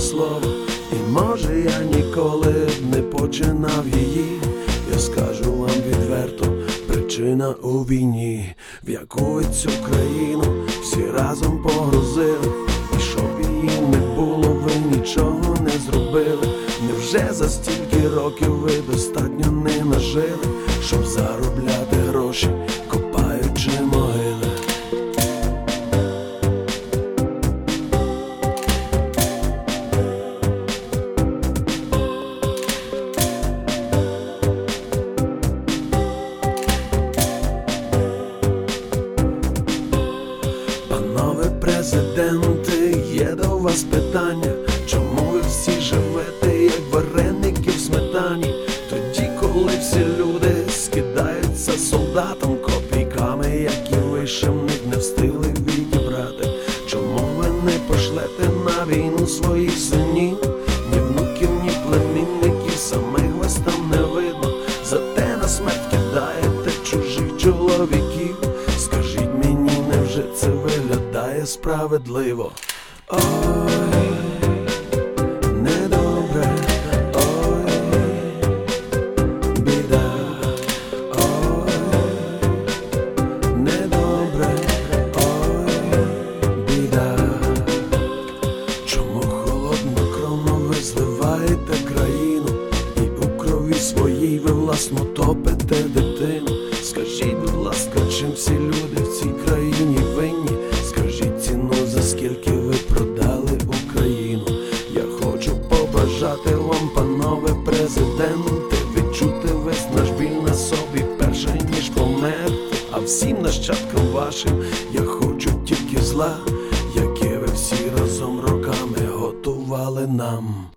слово, і може я ніколи б не починав її. Я скажу вам відверто, причина у війні, в яку ви цю країну всі разом погрузили. І щоб її не було, ви нічого не зробили. Невже за стільки років ви достатньо не нажили, щоб заробляти гроші, копаючи могили? Панове президенти, є до вас питання: чому ви всі живете, як вареники в сметані? Тоді, коли всі люди скидаються солдатам копійками, які ви ще в них не встигли відібрати. Чому ви не пошлете на війну своїх синів? Ні внуків, ні племінників, самих вас там не видно. Зате на смерть кидаєте чужих чоловіків. Скажіть мені, невже це виглядає справедливо? Ой, недобре, ой, біда, ой, недобре, ой, біда. Чому холоднокровно ви зливаєте країну, і у крові своїй ви власно топите дитину? Скажіть, будь ласка, чим всі люди в цій країні винні? Скажіть ціну, за скільки ви продали Україну. Я хочу побажати вам, панове президенти, відчути весь наш біль на собі, перше ніж померти. А всім нащадкам вашим я хочу тільки зла, яке ви всі разом роками готували нам.